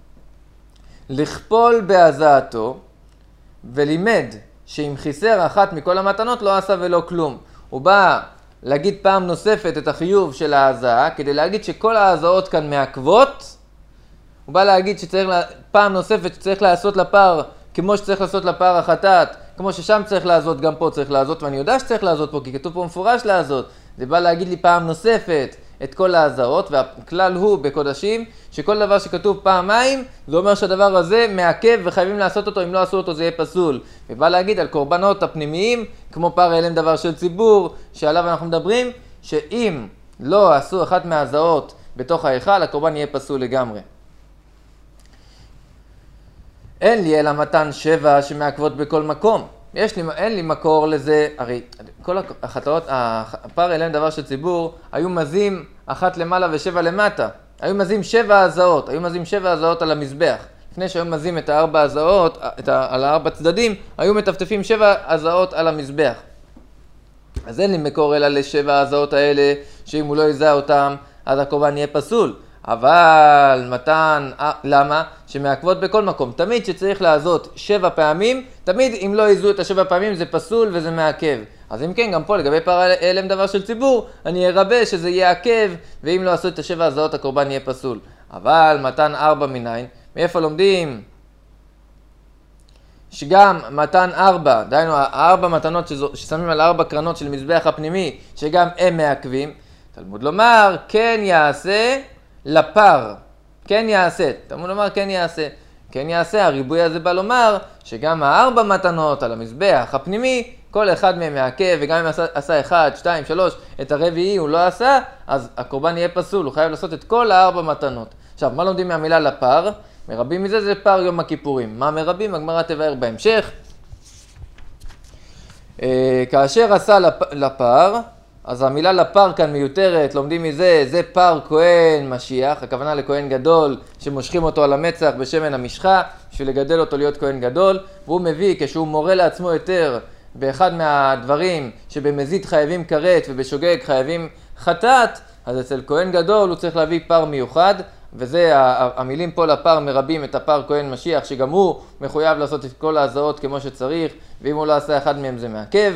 לכפול בהזעתו, ולימד שאם חיסר אחת מכל המתנות לא עשה ולא כלום. הוא בא להגיד פעם נוספת את החיוב של ההזעה, כדי להגיד שכל ההזעות כאן מעכבות. הוא בא להגיד שצריך פעם נוספת שצריך לעשות לפר כמו שצריך לעשות לפר החטאת, כמו ששם צריך לעזות, גם פה צריך לעזות, ואני יודע שצריך לעזות פה, כי כתוב פה מפורש לעזות. זה בא להגיד לי פעם נוספת את כל ההזעות, והכלל הוא בקודשים, שכל דבר שכתוב פעמיים, זה אומר שהדבר הזה מעכב וחייבים לעשות אותו, אם לא עשו אותו זה יהיה פסול. ובא להגיד על קורבנות הפנימיים, כמו פר העלם דבר של ציבור, שעליו אנחנו מדברים, שאם לא עשו אחת מההזעות בתוך ההיכל, הקורבן יהיה פסול לגמרי. אין לי אלא מתן 7 שמעכבות בכל מקום. אין לי מקור לזה, הרי כל החטאות, הפר העלם דבר של ציבור, היו מזים אחת למעלה ו7 למטה. היו מזים 7 הזעות, היו מזים 7 הזעות על המזבח. לפני שהיו מזים את 4 הזעות, על 4 צדדים, היו מטפטפים 7 הזעות על המזבח. אז אין לי מקור אלא ל7 הזעות האלה, שאם הוא לא יזהה אותם, אז הקורבן יהיה פסול. אבל מתן, למה? שמעכבות בכל מקום. תמיד שצריך לעזות 7 פעמים, תמיד אם לא יזהו את 7 פעמים זה פסול וזה מעכב. אז אם כן, גם פה לגבי פר העלם דבר של ציבור, אני ארבה שזה יעכב, ואם לא עשו את 7 הזעות הקורבן יהיה פסול. אבל מתן 4 מניין, מאיפה לומדים? שגם מתן 4, דהיינו 4 מתנות ששמים על 4 קרנות של מזבח הפנימי, שגם הם מעכבים. תלמוד לומר, כן יעשה לפר, כן יעשה, תלמוד לומר כן יעשה. כן יעשה, הריבוי הזה בא לומר שגם 4 מתנות על המזבח הפנימי, כל אחד מהם מעכב, וגם אם עשה 1, 2, 3, את הרביעי הוא לא עשה, אז הקורבן יהיה פסול, הוא חייב לעשות את כל 4 מתנות. עכשיו, מה לומדים מהמילה לפר? מרבים מזה זה פר יום הכיפורים. מה מרבים? הגמרא תבאר בהמשך. כאשר עשה לפר, אז המילה לפר כאן מיותרת, לומדים מזה, זה פר כהן משיח, הכוונה לכהן גדול שמושכים אותו על המצח בשמן המשחה, בשביל לגדל אותו להיות כהן גדול, והוא מביא, כשהוא מורה לעצמו יותר באחד מהדברים שבמזיד חייבים כרת ובשוגג חייבים חטאת, אז אצל כהן גדול הוא צריך להביא פר מיוחד, וזה המילים פה לפר מרבים את הפר כהן משיח, שגם הוא מחויב לעשות את כל ההזעות כמו שצריך, ואם הוא לא עשה אחד מהם זה מעכב.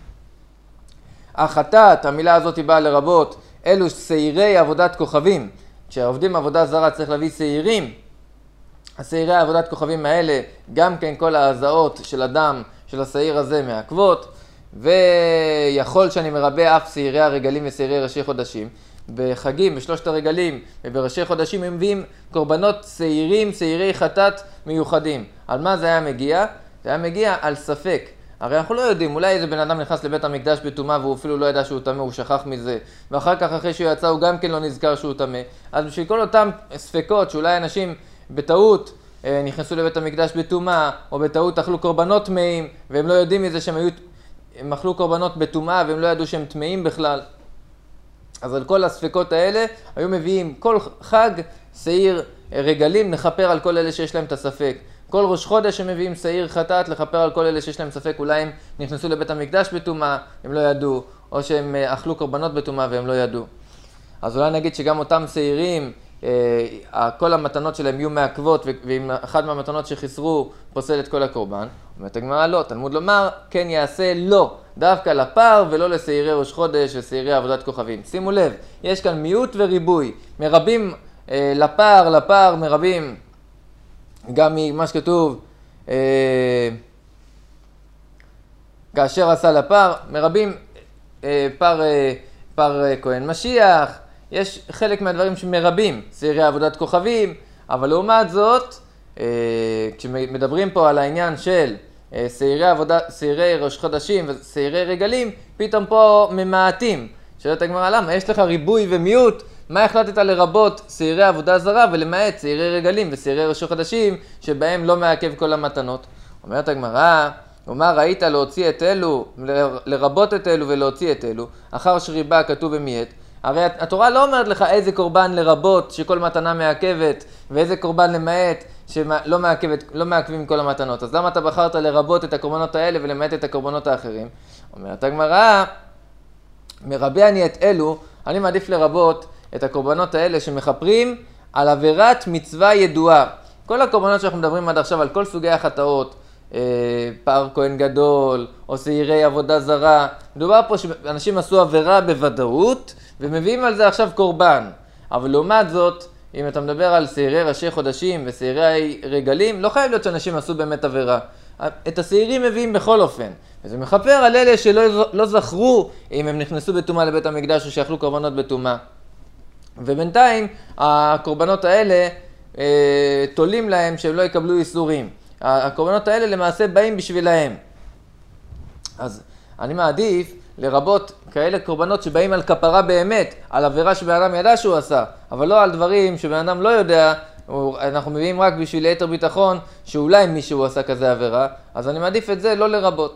החטאת, המילה הזאת באה לרבות, אלו שעירי עבודת כוכבים. כשעובדים עבודה זרה צריך להביא שעירים. השעירי עבודת כוכבים האלה, גם כן כל ההזעות של הדם של השעיר הזה מעכבות, ויכול שאני מרבה אף שעירי הרגלים ושעירי ראשי חודשים. בחגים, בשלושת הרגלים ובראשי חודשים הם מביאים קורבנות שעירים, שעירי חטאת מיוחדים. על מה זה היה מגיע? זה היה מגיע על ספק. הרי אנחנו לא יודעים, אולי איזה בן אדם נכנס לבית המקדש בטומאה והוא אפילו לא ידע שהוא טמא, הוא שכח מזה. ואחר כך אחרי שהוא יצא הוא גם כן לא נזכר שהוא טמא. אז בשביל כל אותם ספקות שאולי אנשים בטעות נכנסו לבית המקדש בטומאה, או בטעות אכלו קורבנות טמאים, והם לא יודעים מזה הם אכלו קורבנות בטומאה והם לא ידעו שהם טמאים בכלל. אז על כל הספקות האלה היו מביאים כל חג שעיר רגלים, נחפר על כל אלה שיש להם את הספק. כל ראש חודש הם מביאים שעיר חטאת לחפר על כל אלה שיש להם ספק, אולי הם נכנסו לבית המקדש בטומאה, הם לא ידעו, או שהם אכלו קורבנות בטומאה והם לא ידעו. אז אולי נגיד שגם אותם שעירים, כל המתנות שלהם יהיו מעכבות, ואם אחת מהמתנות שחיסרו פוסל את כל הקורבן. אומרת הגמרא לא, תלמוד לומר, כן יעשה לא, דווקא לפר ולא לשעירי ראש חודש ושעירי עבודת כוכבים. שימו לב, יש כאן מיעוט וריבוי, מרבים לפר מרבים, גם ממה שכתוב, כאשר עשה לפר, מרבים פר כהן משיח, יש חלק מהדברים שמרבים, שעירי עבודת כוכבים, אבל לעומת זאת, כשמדברים פה על העניין של שעירי ראש חודשים ושעירי רגלים, פתאום פה ממעטים. שואלת הגמרא, למה? יש לך ריבוי ומיעוט, מה החלטת לרבות שעירי עבודה זרה ולמעט שעירי רגלים ושעירי ראשי חודשים שבהם לא מעכב כל המתנות? אומרת הגמרא, ומה ראית להוציא את אלו, לרבות את אלו ולהוציא את אלו, אחר שריבה כתוב ומיעט? הרי התורה לא אומרת לך איזה קורבן לרבות שכל מתנה מעכבת ואיזה קורבן למעט שלא מעכבים כל המתנות. אז למה אתה בחרת לרבות את הקורבנות האלה ולמעט את הקורבנות האחרים? אומרת הגמרא, מרבה אני את אלו, אני מעדיף לרבות את הקורבנות האלה שמחפרים על עבירת מצווה ידועה. כל הקורבנות שאנחנו מדברים עד עכשיו על כל סוגי החטאות, פר כהן גדול או שעירי עבודה זרה, מדובר פה שאנשים עשו עבירה בוודאות ומביאים על זה עכשיו קורבן. אבל לעומת זאת, אם אתה מדבר על שעירי ראשי חודשים ושעירי רגלים, לא חייב להיות שאנשים עשו באמת עבירה. את השעירים מביאים בכל אופן. וזה מכפר על אלה שלא זכרו אם הם נכנסו בטומאה לבית המקדש או שאכלו קורבנות בטומאה. ובינתיים הקורבנות האלה תולים להם שהם לא יקבלו איסורים. הקורבנות האלה למעשה באים בשבילהם. אז אני מעדיף לרבות כאלה קורבנות שבאים על כפרה באמת, על עבירה שבן אדם ידע שהוא עשה, אבל לא על דברים שבן אדם לא יודע, אנחנו מביאים רק בשביל ליתר ביטחון שאולי מישהו עשה כזה עבירה, אז אני מעדיף את זה לא לרבות.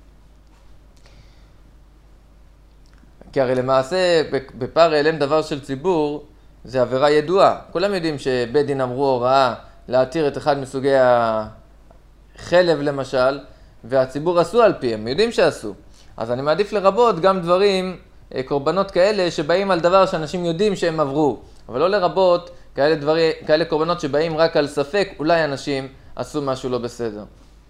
כי הרי למעשה בפר העלם דבר של ציבור זה עבירה ידועה. כולם יודעים שבית דין אמרו הוראה להתיר את אחד מסוגי החלב למשל, והציבור עשו על פיהם, יודעים שעשו. אז אני מעדיף לרבות גם דברים, קורבנות כאלה שבאים על דבר שאנשים יודעים שהם עברו, אבל לא לרבות כאלה קורבנות שבאים רק על ספק, אולי אנשים עשו משהו לא בסדר.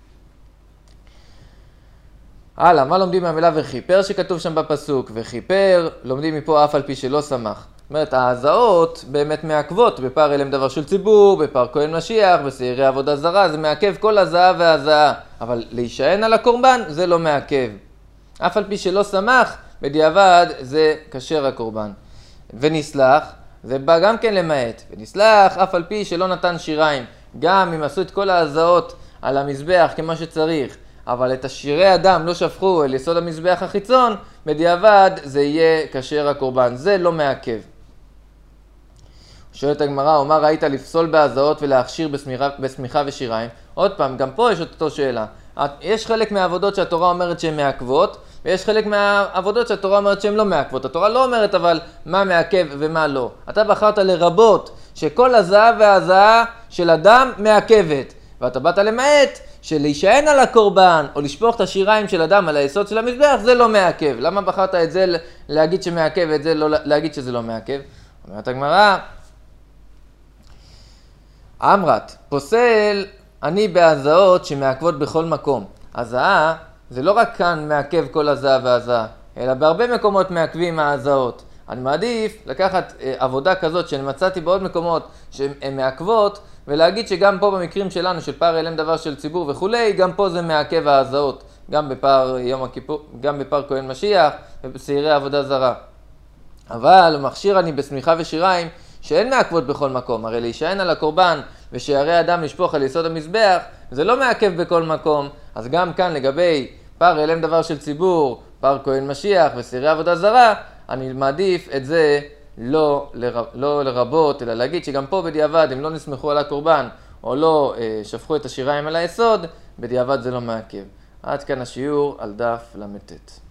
הלאה, מה לומדים מהמילה וכיפר שכתוב שם בפסוק? וכיפר, לומדים מפה אף על פי שלא שמח. זאת אומרת, ההזעות באמת מעכבות, בפר העלם דבר של ציבור, בפר כהן משיח, בשעירי עבודה זרה, זה מעכב כל הזעה והזעה, אבל להישען על הקורבן זה לא מעכב. אף על פי שלא שמח, בדיעבד זה כשר הקורבן. ונסלח, זה בא גם כן למעט, ונסלח אף על פי שלא נתן שיריים, גם אם עשו את כל ההזעות על המזבח כמו שצריך, אבל את השירי הדם לא שפכו אל יסוד המזבח החיצון, בדיעבד זה יהיה כשר הקורבן, זה לא מעכב. שואלת הגמרא, אומר ראית לפסול בהזעות ולהכשיר בשמיכה ושיריים? עוד פעם, גם פה יש אותו שאלה. יש חלק מהעבודות שהתורה אומרת שהן מעכבות, ויש חלק מהעבודות שהתורה אומרת שהן לא מעכבות. התורה לא אומרת אבל מה מעכב ומה לא. אתה בחרת לרבות שכל הזעה והזעה של אדם מעכבת, ואתה באת למעט שלהישען על הקורבן או לשפוך את השיריים של אדם על היסוד של המזבח זה לא מעכב. למה בחרת את זה להגיד שמעכב ואת זה לא להגיד שזה לא מעכב? אומרת הגמרא, אמרת, פוסל אני בהזעות שמעכבות בכל מקום. הזעה זה לא רק כאן מעכב כל הזעה והזעה, אלא בהרבה מקומות מעכבים ההזעות. אני מעדיף לקחת עבודה כזאת שאני מצאתי בעוד מקומות שהן מעכבות, ולהגיד שגם פה במקרים שלנו של פר העלם דבר של ציבור וכולי, גם פה זה מעכב ההזעות, גם בפר יום הכיפור, גם בפר כהן משיח ובשעירי עבודה זרה. אבל מכשיר אני בשמיכה ושיריים שאין מעכבות בכל מקום, הרי להישען על הקורבן ושערי אדם לשפוך על יסוד המזבח, זה לא מעכב בכל מקום. אז גם כאן לגבי פר העלם דבר של ציבור, פר כהן משיח ושעירי עבודה זרה, אני מעדיף את זה לא לרבות, אלא להגיד שגם פה בדיעבד, אם לא נסמכו על הקורבן או לא שפכו את השיריים על היסוד, בדיעבד זה לא מעכב. עד כאן השיעור על דף למתת.